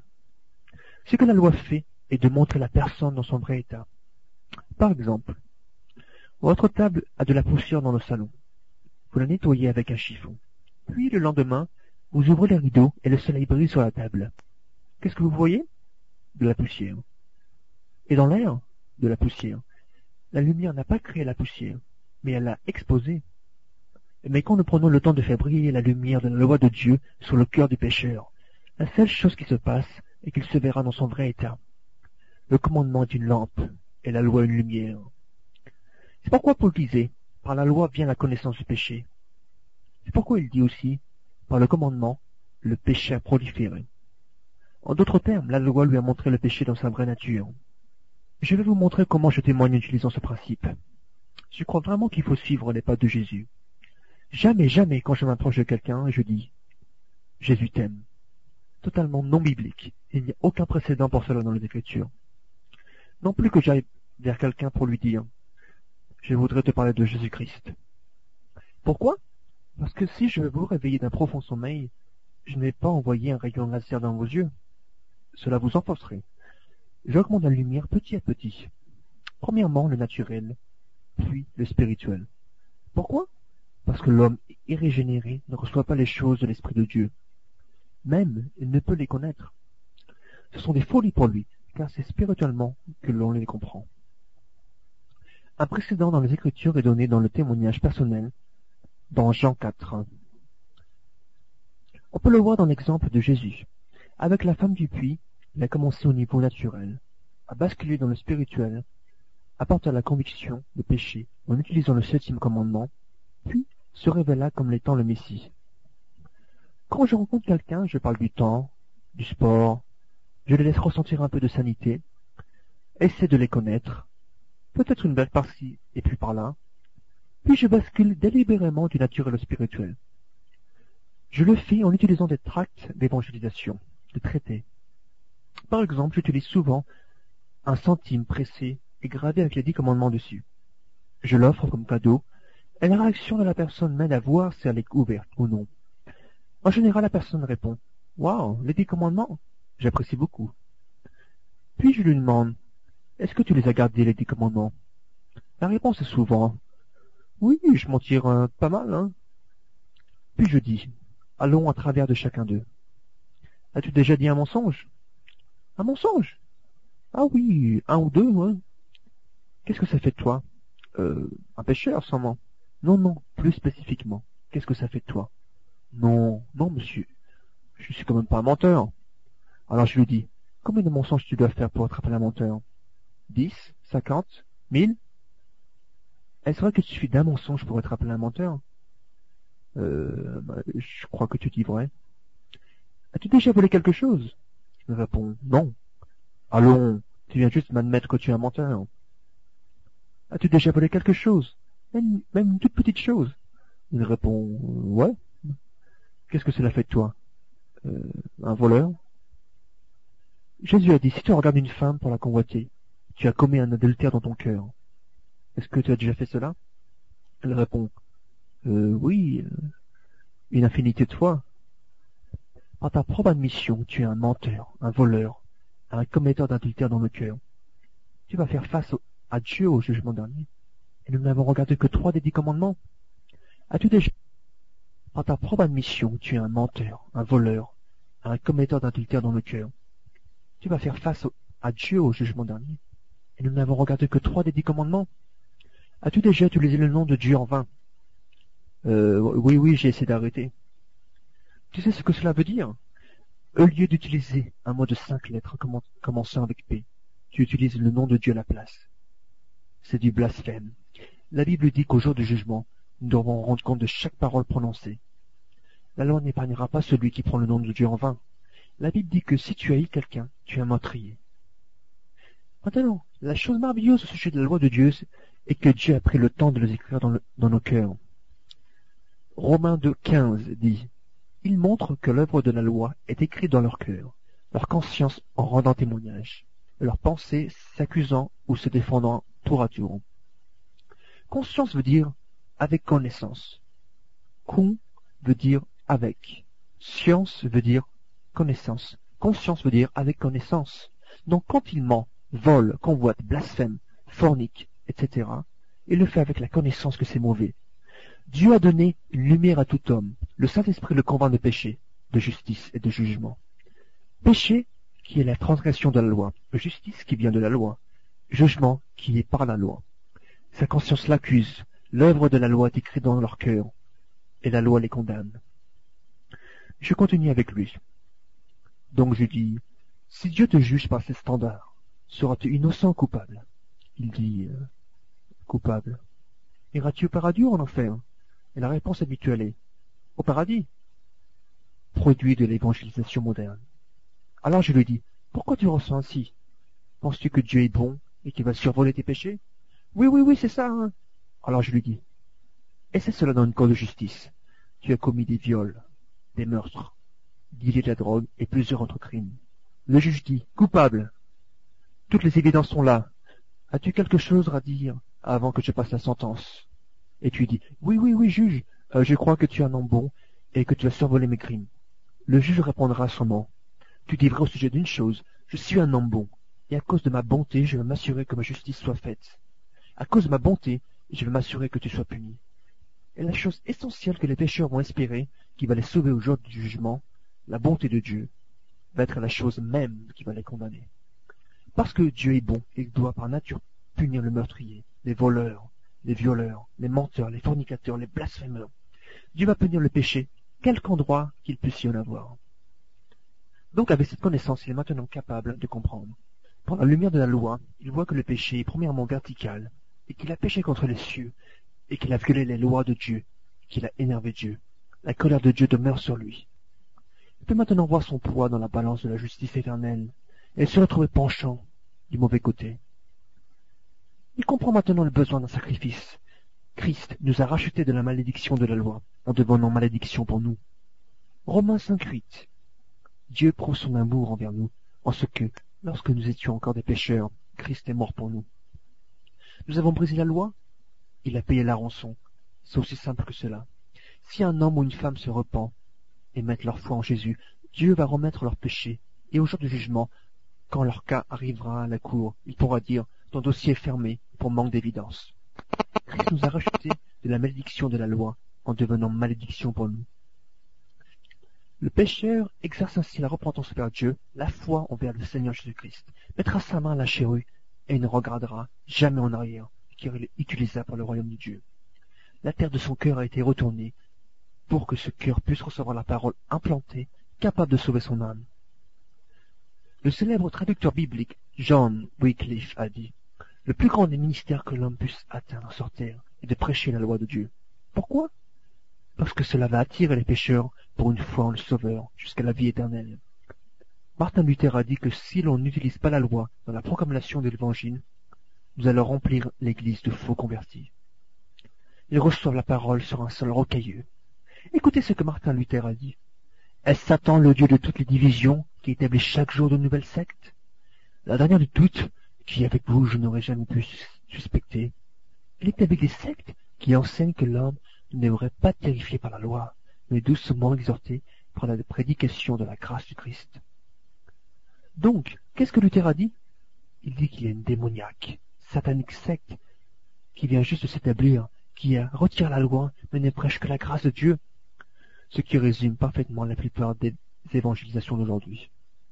Ce que la loi fait est de montrer la personne dans son vrai état. Par exemple, votre table a de la poussière dans le salon. Vous la nettoyez avec un chiffon. Puis le lendemain, vous ouvrez les rideaux et le soleil brille sur la table. Qu'est-ce que vous voyez? De la poussière. Et dans l'air? De la poussière. La lumière n'a pas créé la poussière, mais elle l'a exposée. Mais quand nous prenons le temps de faire briller la lumière de la loi de Dieu sur le cœur du pécheur, la seule chose qui se passe est qu'il se verra dans son vrai état. Le commandement est une lampe, et la loi une lumière. C'est pourquoi Paul disait, par la loi vient la connaissance du péché. C'est pourquoi il dit aussi, par le commandement, le péché a proliféré. En d'autres termes, la loi lui a montré le péché dans sa vraie nature. Je vais vous montrer comment je témoigne en utilisant ce principe. Je crois vraiment qu'il faut suivre les pas de Jésus. Jamais, jamais, quand je m'approche de quelqu'un, je dis « Jésus t'aime ». Totalement non biblique. Il n'y a aucun précédent pour cela dans les Écritures. Non plus que j'aille vers quelqu'un pour lui dire « Je voudrais te parler de Jésus-Christ ». Pourquoi? Parce que si je veux vous réveiller d'un profond sommeil, je ne vais pas envoyer un rayon laser dans vos yeux. Cela vous enfoncerait. J'augmente la lumière petit à petit. Premièrement, le naturel, puis le spirituel. Pourquoi? Parce que l'homme irrégénéré ne reçoit pas les choses de l'Esprit de Dieu. Même, il ne peut les connaître. Ce sont des folies pour lui, car c'est spirituellement que l'on les comprend. Un précédent dans les Écritures est donné dans le témoignage personnel, dans Jean quatre. On peut le voir dans l'exemple de Jésus. Avec la femme du puits, il a commencé au niveau naturel, a basculé dans le spirituel, apporta la conviction de péché en utilisant le septième commandement, puis se révéla comme l'étant le Messie. Quand je rencontre quelqu'un, je parle du temps, du sport, je les laisse ressentir un peu de sanité, essaie de les connaître, peut-être une belle par-ci et puis par-là, puis je bascule délibérément du naturel au spirituel. Je le fais en utilisant des tracts d'évangélisation, de traités. Par exemple, j'utilise souvent un centime pressé et gravé avec les dix commandements dessus. Je l'offre comme cadeau, et la réaction de la personne m'aide à voir si elle est ouverte ou non. En général, la personne répond « Waouh, les dix commandements, j'apprécie beaucoup. » Puis je lui demande « Est-ce que tu les as gardés, les dix commandements ?» La réponse est souvent « Oui, je m'en tire euh, pas mal, hein. » Puis je dis « Allons à travers de chacun d'eux. » As-tu déjà dit un mensonge? Un mensonge? Ah oui, un ou deux, ouais. Qu'est-ce que ça fait de toi? Euh, un pécheur, sûrement. Non, non, plus spécifiquement. Qu'est-ce que ça fait de toi? Non, non, monsieur. Je suis quand même pas un menteur. Alors je lui dis, combien de mensonges tu dois faire pour être appelé un menteur? Dix, cinquante, mille? Est-ce vrai qu'il suffit d'un mensonge pour être appelé un menteur? Euh, bah, je crois que tu dis vrai. As-tu déjà volé quelque chose? Je me réponds, non. Allons, tu viens juste m'admettre que tu es un menteur. As-tu déjà volé quelque chose? Même, même une toute petite chose? Il répond, ouais. Qu'est-ce que cela fait de toi? Euh, un voleur? Jésus a dit, si tu regardes une femme pour la convoiter, tu as commis un adultère dans ton cœur. Est-ce que tu as déjà fait cela? Elle répond, euh, oui, euh, une infinité de fois. Par ta propre admission, tu es un menteur, un voleur, un commetteur d'adultère dans le cœur. Tu vas faire face à Dieu au jugement dernier. Et nous n'avons regardé que trois des dix commandements. As-tu déjà... Par ta propre admission, tu es un menteur, un voleur, un commetteur d'adultère dans le cœur. Tu vas faire face à Dieu au jugement dernier. Et nous n'avons regardé que trois des dix commandements. As-tu déjà utilisé le nom de Dieu en vain? Euh, oui, oui, j'ai essayé d'arrêter. Tu sais ce que cela veut dire? Au lieu d'utiliser un mot de cinq lettres commençant avec P, tu utilises le nom de Dieu à la place. C'est du blasphème. La Bible dit qu'au jour du jugement, nous devrons rendre compte de chaque parole prononcée. La loi n'épargnera pas celui qui prend le nom de Dieu en vain. La Bible dit que si tu haïs quelqu'un, tu es un meurtrier. Maintenant, la chose merveilleuse au sujet de la loi de Dieu est que Dieu a pris le temps de les écrire dans, le, dans nos cœurs. Romains deux, quinze dit « Il montre que l'œuvre de la loi est écrite dans leur cœur, leur conscience en rendant témoignage, leurs pensées s'accusant ou se défendant tour à tour. » Conscience veut dire avec connaissance. Con veut dire avec. Science veut dire connaissance. Conscience veut dire avec connaissance. Donc quand il ment, vole, convoite, blasphème, fornique, et cetera, il le fait avec la connaissance que c'est mauvais. Dieu a donné une lumière à tout homme. Le Saint-Esprit le convainc de péché, de justice et de jugement. Péché qui est la transgression de la loi, justice qui vient de la loi, jugement qui est par la loi. Sa conscience l'accuse, l'œuvre de la loi est écrite dans leur cœur, et la loi les condamne. Je continue avec lui. Donc je dis, si Dieu te juge par ses standards, seras-tu innocent ou coupable? Il dit, euh, coupable. Iras-tu au paradis ou en enfer? Et la réponse habituelle est, au paradis. Produit de l'évangélisation moderne. Alors je lui dis, pourquoi tu ressens ainsi? Penses-tu que Dieu est bon et qu'il va survoler tes péchés? Oui, oui, oui, c'est ça. Hein. Alors je lui dis, et c'est cela dans une cour de justice. Tu as commis des viols, des meurtres, dealé de la drogue et plusieurs autres crimes. Le juge dit, coupable. Toutes les évidences sont là. As-tu quelque chose à dire avant que je passe la sentence? Et tu dis, oui, oui, oui, juge, euh, je crois que tu es un homme bon et que tu as survolé mes crimes. Le juge répondra sûrement, tu dis vrai au sujet d'une chose, je suis un homme bon, et à cause de ma bonté, je veux m'assurer que ma justice soit faite. À cause de ma bonté, je veux m'assurer que tu sois puni. Et la chose essentielle que les pécheurs vont espérer, qui va les sauver au jour du jugement, la bonté de Dieu, va être la chose même qui va les condamner. Parce que Dieu est bon, il doit par nature punir le meurtrier, les voleurs, les violeurs, les menteurs, les fornicateurs, les blasphémeurs. Dieu va punir le péché, quelque endroit qu'il puisse y en avoir. Donc avec cette connaissance, il est maintenant capable de comprendre. Par la lumière de la loi, il voit que le péché est premièrement vertical, et qu'il a péché contre les cieux, et qu'il a violé les lois de Dieu, qu'il a énervé Dieu. La colère de Dieu demeure sur lui. Il peut maintenant voir son poids dans la balance de la justice éternelle, et se retrouver penchant du mauvais côté. Il comprend maintenant le besoin d'un sacrifice. Christ nous a rachetés de la malédiction de la loi, en devenant malédiction pour nous. Romains cinq, huit. Dieu prouve son amour envers nous, en ce que, lorsque nous étions encore des pécheurs, Christ est mort pour nous. Nous avons brisé la loi? il a payé la rançon. C'est aussi simple que cela. Si un homme ou une femme se repent et mettent leur foi en Jésus, Dieu va remettre leurs péchés, et au jour du jugement, quand leur cas arrivera à la cour, il pourra dire « ton dossier est fermé pour manque d'évidence ». Christ nous a rachetés de la malédiction de la loi en devenant malédiction pour nous. Le pécheur exerce ainsi la repentance vers Dieu, la foi envers le Seigneur Jésus-Christ, mettra sa main à la charrue et ne regardera jamais en arrière, car il est utilisable pour le royaume de Dieu. La terre de son cœur a été retournée pour que ce cœur puisse recevoir la parole implantée, capable de sauver son âme. Le célèbre traducteur biblique John Wycliffe a dit « Le plus grand des ministères que l'homme puisse atteindre sur terre est de prêcher la loi de Dieu. » Pourquoi ? Parce que cela va attirer les pécheurs pour une foi en le Sauveur jusqu'à la vie éternelle. Martin Luther a dit que si l'on n'utilise pas la loi dans la proclamation de l'Évangile, nous allons remplir l'Église de faux convertis. Ils reçoivent la parole sur un sol rocailleux. Écoutez ce que Martin Luther a dit. Est-ce Satan le dieu de toutes les divisions qui établit chaque jour de nouvelles sectes? La dernière de toutes, qui avec vous je n'aurais jamais pu suspecter, il établit des sectes qui enseignent que l'homme ne devrait pas être terrifié par la loi, mais doucement exhorté par la prédication de la grâce du Christ. Donc, qu'est-ce que Luther a dit? Il dit qu'il y a une démoniaque, satanique secte, qui vient juste de s'établir, qui retire la loi, mais ne prêche que la grâce de Dieu, ce qui résume parfaitement la plupart des évangélisations d'aujourd'hui.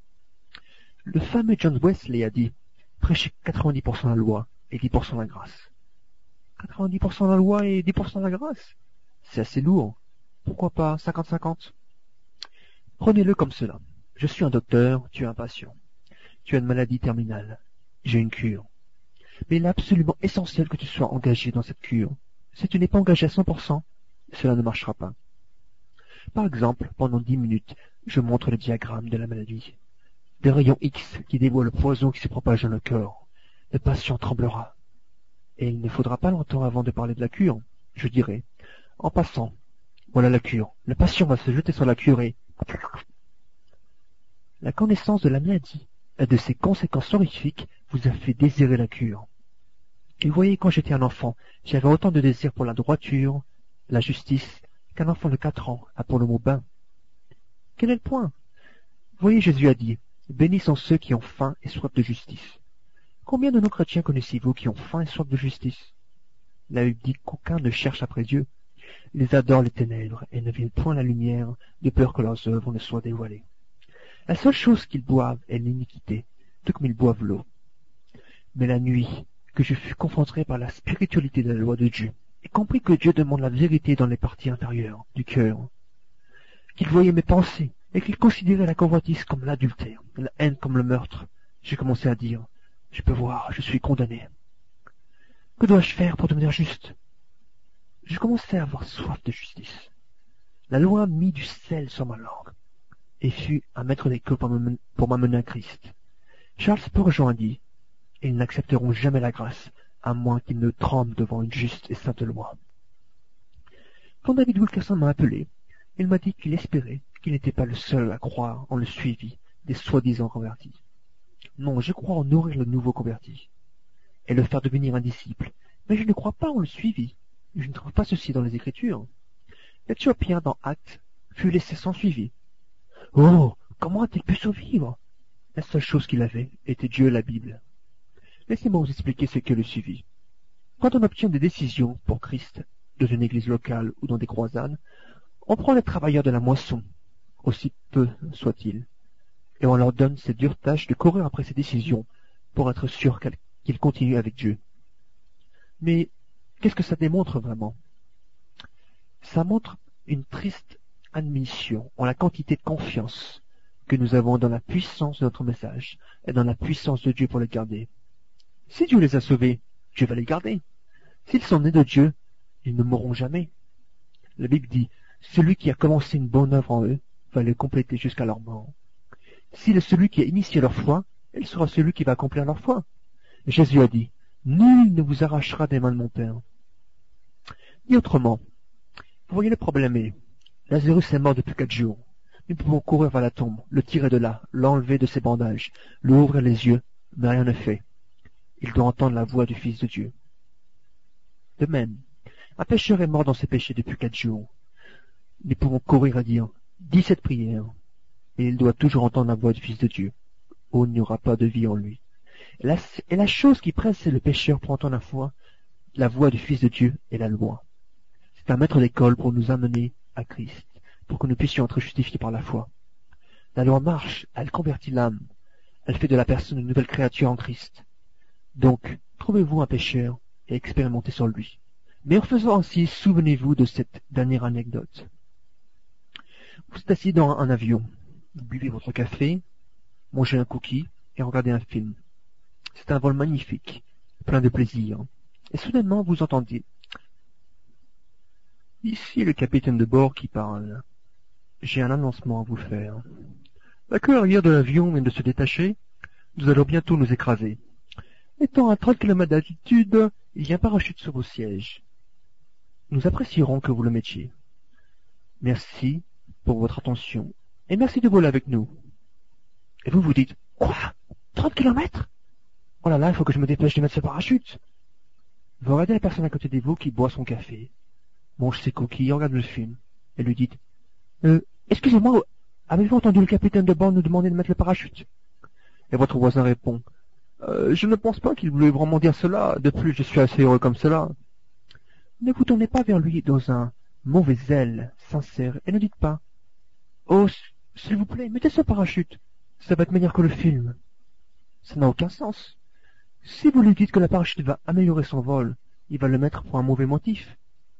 Le fameux John Wesley a dit « Prêchez quatre-vingt-dix pour cent la loi et dix pour cent la grâce ». quatre-vingt-dix pour cent la loi et dix pour cent la grâce? C'est assez lourd. Pourquoi pas cinquante cinquante? Prenez-le comme cela. Je suis un docteur, tu es un patient. Tu as une maladie terminale. J'ai une cure. Mais il est absolument essentiel que tu sois engagé dans cette cure. Si tu n'es pas engagé à cent pour cent, cela ne marchera pas. Par exemple, pendant dix minutes, je montre le diagramme de la maladie. Des rayons X qui dévoilent le poison qui se propage dans le corps. Le patient tremblera. Et il ne faudra pas longtemps avant de parler de la cure. Je dirai, en passant, voilà la cure. Le patient va se jeter sur la cure et... La connaissance de la maladie et de ses conséquences horrifiques vous a fait désirer la cure. Et vous voyez, quand j'étais un enfant, j'avais autant de désir pour la droiture, la justice, qu'un enfant de quatre ans a pour le mot bain. Quel est le point? Vous voyez, Jésus a dit, bénis sont ceux qui ont faim et soif de justice. Combien de nos chrétiens connaissez-vous qui ont faim et soif de justice? La Bible dit qu'aucun ne cherche après Dieu. Ils adorent les ténèbres et ne viennent point à la lumière, de peur que leurs œuvres ne soient dévoilées. La seule chose qu'ils boivent est l'iniquité, tout comme ils boivent l'eau. Mais la nuit, que je fus confronté par la spiritualité de la loi de Dieu, et compris que Dieu demande la vérité dans les parties intérieures du cœur, qu'il voyait mes pensées, et qu'il considérait la convoitise comme l'adultère, la haine comme le meurtre, j'ai commencé à dire, je peux voir, je suis condamné. Que dois-je faire pour devenir juste? Je commençais à avoir soif de justice. La loi mit du sel sur ma langue, et fut à mettre des queues pour m'amener à Christ. Charles Spurgeon a dit, ils n'accepteront jamais la grâce, à moins qu'ils ne tremblent devant une juste et sainte loi. Quand David Wilkerson m'a appelé, il m'a dit qu'il espérait qu'il n'était pas le seul à croire en le suivi des soi-disant convertis. Non, je crois en nourrir le nouveau converti, et le faire devenir un disciple, mais je ne crois pas en le suivi. Je ne trouve pas ceci dans les Écritures. L'Éthiopien dans Actes fut laissé sans suivi. Oh, comment a-t-il pu survivre? La seule chose qu'il avait était Dieu et la Bible. Laissez-moi vous expliquer ce qu'est le suivi. Quand on obtient des décisions pour Christ, dans une église locale ou dans des croisades, on prend les travailleurs de la moisson, aussi peu soit-il, et on leur donne cette dure tâche de courir après ces décisions pour être sûr qu'ils continuent avec Dieu. Mais qu'est-ce que ça démontre vraiment? Ça montre une triste admission en la quantité de confiance que nous avons dans la puissance de notre message et dans la puissance de Dieu pour le garder. Si Dieu les a sauvés, Dieu va les garder. S'ils sont nés de Dieu, ils ne mourront jamais. La Bible dit, celui qui a commencé une bonne œuvre en eux va le compléter jusqu'à leur mort. S'il est celui qui a initié leur foi, il sera celui qui va accomplir leur foi. Jésus a dit, nul ne vous arrachera des mains de mon Père. Dit autrement, vous voyez le problème est, Lazarus est mort depuis quatre jours. Nous pouvons courir vers la tombe, le tirer de là, l'enlever de ses bandages, lui ouvrir les yeux, mais rien ne fait. Il doit entendre la voix du Fils de Dieu. De même, un pécheur est mort dans ses péchés depuis quatre jours. Nous pouvons courir à dire dix-sept prières, et il doit toujours entendre la voix du Fils de Dieu. Oh, il n'y aura pas de vie en lui. Et la, et la chose qui presse, c'est le pécheur pour entendre la foi, la voix du Fils de Dieu et la loi. C'est un maître d'école pour nous amener à Christ, pour que nous puissions être justifiés par la foi. La loi marche, elle convertit l'âme, elle fait de la personne une nouvelle créature en Christ. Donc, trouvez-vous un pécheur et expérimentez sur lui. Mais en faisant ainsi, souvenez-vous de cette dernière anecdote. Vous êtes assis dans un avion, vous buvez votre café, mangez un cookie et regardez un film. C'est un vol magnifique, plein de plaisir. Et soudainement, vous entendez « Ici le capitaine de bord qui parle. J'ai un annoncement à vous faire. La queue arrière de l'avion vient de se détacher. Nous allons bientôt nous écraser. Étant à trente kilomètres d'altitude, il y a un parachute sur vos sièges. Nous apprécierons que vous le mettiez. Merci pour votre attention et merci de voler avec nous. » Et vous vous dites « Quoi? trente kilomètres? Oh là là, il faut que je me dépêche de mettre ce parachute. » Vous regardez la personne à côté de vous qui boit son café, mange ses coquilles, regarde le film, et lui dites euh, « Excusez-moi, avez-vous entendu le capitaine de bord nous demander de mettre le parachute ?» Et votre voisin répond euh, « Je ne pense pas qu'il voulait vraiment dire cela, de plus je suis assez heureux comme cela. » Ne vous tournez pas vers lui dans un mauvais zèle sincère, et ne dites pas « Oh, s'il vous plaît, mettez ce parachute, ça va être meilleur que le film. » Ça n'a aucun sens. Si vous lui dites que le parachute va améliorer son vol, il va le mettre pour un mauvais motif.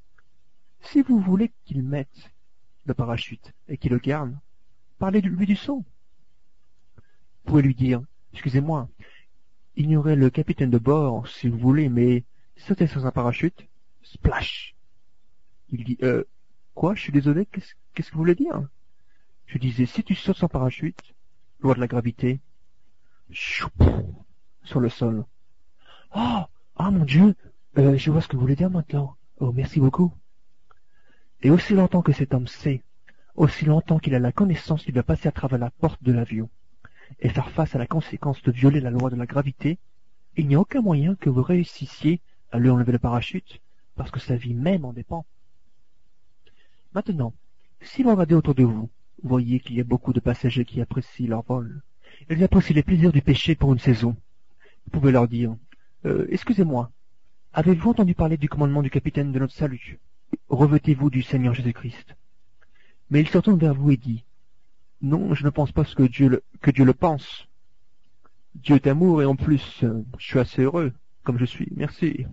Si vous voulez qu'il mette le parachute et qu'il le garde, parlez-lui du saut. Vous pouvez lui dire, excusez-moi, ignorez le capitaine de bord si vous voulez, mais sautez sans un parachute, splash. Il dit, euh, quoi, je suis désolé, qu'est-ce, qu'est-ce que vous voulez dire? Je disais, si tu sautes sans parachute, loi de la gravité, choup, sur le sol. Oh, ah mon Dieu, euh, je vois ce que vous voulez dire maintenant. Oh, merci beaucoup. Et aussi longtemps que cet homme sait, aussi longtemps qu'il a la connaissance qu'il doit passer à travers la porte de l'avion et faire face à la conséquence de violer la loi de la gravité, il n'y a aucun moyen que vous réussissiez à lui enlever le parachute, parce que sa vie même en dépend. Maintenant, si vous regardez autour de vous, vous voyez qu'il y a beaucoup de passagers qui apprécient leur vol. Ils apprécient les plaisirs du péché pour une saison. Vous pouvez leur dire, euh, excusez-moi, avez-vous entendu parler du commandement du capitaine de notre salut? Revêtez-vous du Seigneur Jésus-Christ. Mais il se retourne vers vous et dit, non, je ne pense pas ce que Dieu le, que Dieu le pense. Dieu est amour et en plus, euh, je suis assez heureux, comme je suis, merci.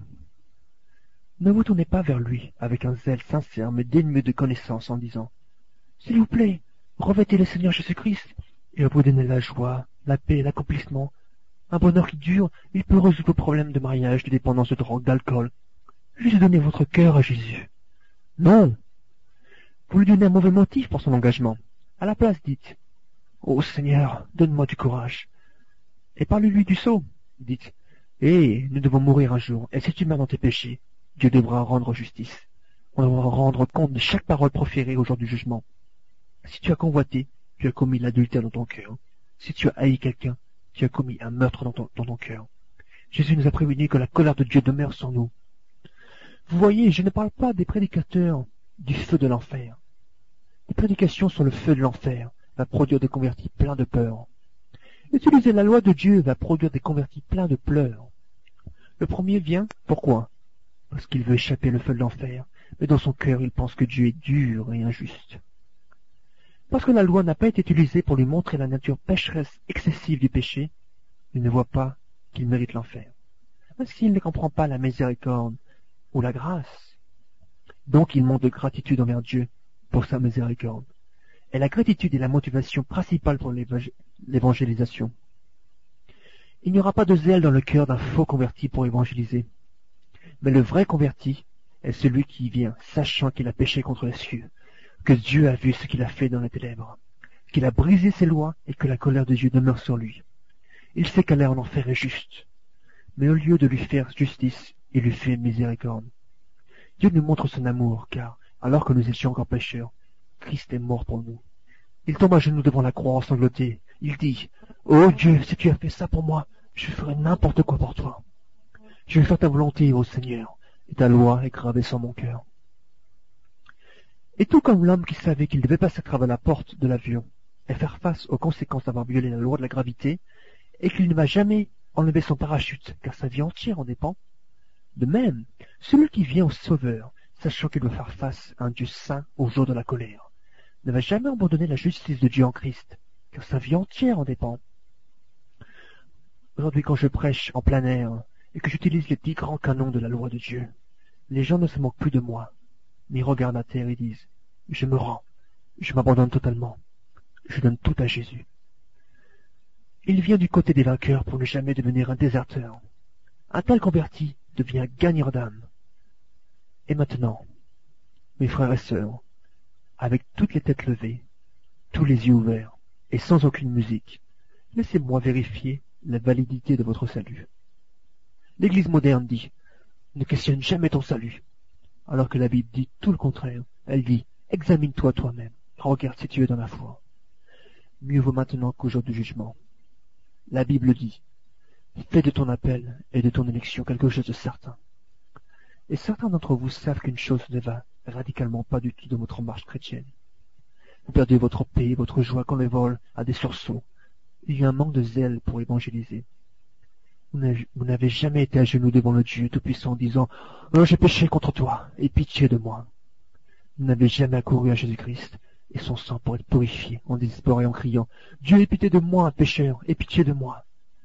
Ne vous tournez pas vers lui avec un zèle sincère mais dénué de connaissance en disant, s'il vous plaît, revêtez le Seigneur Jésus-Christ, il va vous donner la joie, la paix, l'accomplissement, un bonheur qui dure, il peut résoudre vos problèmes de mariage, de dépendance de drogue, d'alcool. Juste donnez votre cœur à Jésus. Non. Vous lui donnez un mauvais motif pour son engagement. À la place, dites, ô Seigneur, donne-moi du courage. Et parlez-lui du sceau. Dites, eh, nous devons mourir un jour, et si tu meurs dans tes péchés, Dieu devra rendre justice. On devra rendre compte de chaque parole proférée au jour du jugement. Si tu as convoité, tu as commis l'adultère dans ton cœur. Si tu as haï quelqu'un, tu as commis un meurtre dans ton, dans ton cœur. Jésus nous a prévenu que la colère de Dieu demeure sur nous. Vous voyez, je ne parle pas des prédicateurs du feu de l'enfer. Les prédications sur le feu de l'enfer va produire des convertis pleins de peur. Utiliser la loi de Dieu va produire des convertis pleins de pleurs. Le premier vient, pourquoi? Parce qu'il veut échapper le feu de l'enfer, mais dans son cœur il pense que Dieu est dur et injuste. Parce que la loi n'a pas été utilisée pour lui montrer la nature pécheresse excessive du péché, il ne voit pas qu'il mérite l'enfer. Parce qu'il ne comprend pas la miséricorde ou la grâce. Donc il manque de gratitude envers Dieu pour sa miséricorde. Et la gratitude est la motivation principale pour l'évangélisation. Il n'y aura pas de zèle dans le cœur d'un faux converti pour évangéliser. Mais le vrai converti est celui qui vient sachant qu'il a péché contre les cieux, que Dieu a vu ce qu'il a fait dans les ténèbres, qu'il a brisé ses lois et que la colère de Dieu demeure sur lui. Il sait qu'aller en enfer est juste, mais au lieu de lui faire justice, il lui fait miséricorde. Dieu nous montre son amour, car, alors que nous étions encore pécheurs, Christ est mort pour nous. Il tombe à genoux devant la croix ensanglanté. Il dit, « Oh Dieu, si tu as fait ça pour moi, je ferai n'importe quoi pour toi. Je vais faire ta volonté, ô Seigneur, et ta loi est gravée sur mon cœur. Et tout comme l'homme qui savait qu'il devait passer à travers la porte de l'avion et faire face aux conséquences d'avoir violé la loi de la gravité, et qu'il ne va jamais enlever son parachute, car sa vie entière en dépend, de même, celui qui vient au Sauveur, sachant qu'il doit faire face à un Dieu saint au jour de la colère, ne va jamais abandonner la justice de Dieu en Christ, car sa vie entière en dépend. Aujourd'hui, quand je prêche en plein air et que j'utilise les dix grands canons de la loi de Dieu, les gens ne se moquent plus de moi, mais regardent à terre et disent « Je me rends, je m'abandonne totalement, je donne tout à Jésus. » Il vient du côté des vainqueurs pour ne jamais devenir un déserteur. Un tel converti devient gagneur d'âme. Et maintenant, mes frères et sœurs, avec toutes les têtes levées, tous les yeux ouverts, et sans aucune musique, laissez-moi vérifier la validité de votre salut. L'Église moderne dit « Ne questionne jamais ton salut », alors que la Bible dit tout le contraire. Elle dit « Examine-toi toi-même, regarde si tu es dans la foi ». Mieux vaut maintenant qu'au jour du jugement. La Bible dit « Fais de ton appel et de ton élection quelque chose de certain ». Et certains d'entre vous savent qu'une chose ne va radicalement pas du tout de votre marche chrétienne. Vous perdez votre paix, votre joie quand le vol a des sursauts. Il y a un manque de zèle pour évangéliser. Vous n'avez jamais été à genoux devant le Dieu Tout-Puissant en disant « Oh, j'ai péché contre toi, et pitié de moi ». Vous n'avez jamais accouru à Jésus-Christ et son sang pour être purifié en désespérant et en criant « Dieu, aie pitié de moi, un pécheur, aie pitié de moi ».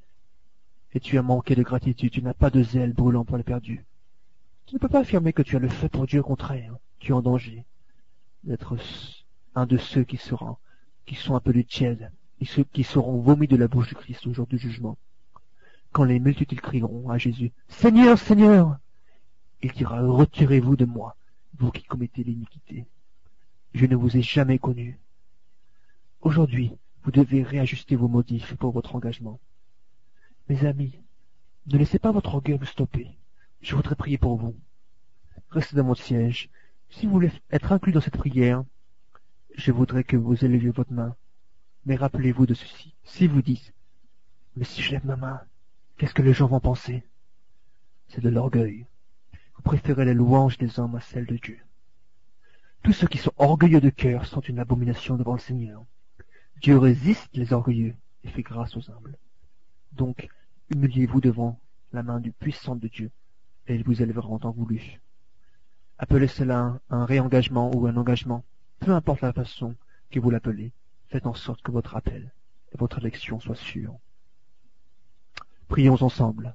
Et tu as manqué de gratitude, tu n'as pas de zèle brûlant pour les perdus. Tu ne peux pas affirmer que tu as le fait pour Dieu, au contraire, tu es en danger d'être un de ceux qui seront, qui sont appelés tièdes, et ceux qui seront vomis de la bouche du Christ au jour du jugement. Quand les multitudes crieront à Jésus, « Seigneur, Seigneur !» il dira, « Retirez-vous de moi, vous qui commettez l'iniquité. Je ne vous ai jamais connu. » Aujourd'hui, vous devez réajuster vos motifs pour votre engagement. Mes amis, ne laissez pas votre orgueil vous stopper. Je voudrais prier pour vous. Restez dans votre siège. Si vous voulez être inclus dans cette prière, je voudrais que vous éleviez votre main. Mais rappelez-vous de ceci. Si vous dites, « Mais si je lève ma main, qu'est-ce que les gens vont penser ?» C'est de l'orgueil. Vous préférez les louanges des hommes à celles de Dieu. Tous ceux qui sont orgueilleux de cœur sont une abomination devant le Seigneur. Dieu résiste les orgueilleux et fait grâce aux humbles. Donc, humiliez-vous devant la main du puissant de Dieu, et il vous élèvera en temps voulu. Appelez cela un, un réengagement ou un engagement, peu importe la façon que vous l'appelez, faites en sorte que votre appel et votre élection soient sûrs. Prions ensemble.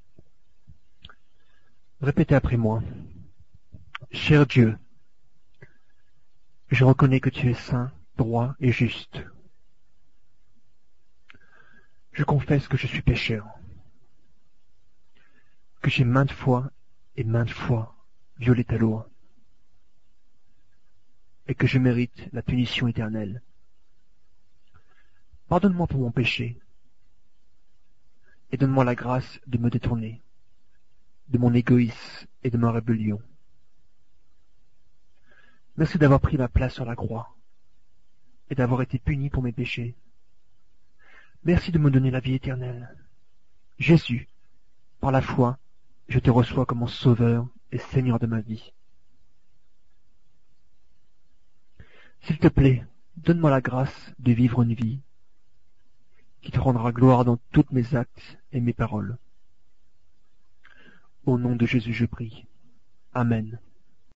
Répétez après moi. Cher Dieu, je reconnais que tu es saint, droit et juste. Je confesse que je suis pécheur, que j'ai maintes fois et maintes fois violé ta loi, et que je mérite la punition éternelle. Pardonne-moi pour mon péché, et donne-moi la grâce de me détourner de mon égoïsme et de ma rébellion. Merci d'avoir pris ma place sur la croix, et d'avoir été puni pour mes péchés. Merci de me donner la vie éternelle. Jésus, par la foi, je te reçois comme mon Sauveur et Seigneur de ma vie. S'il te plaît, donne-moi la grâce de vivre une vie qui te rendra gloire dans tous mes actes et mes paroles. Au nom de Jésus je prie. Amen.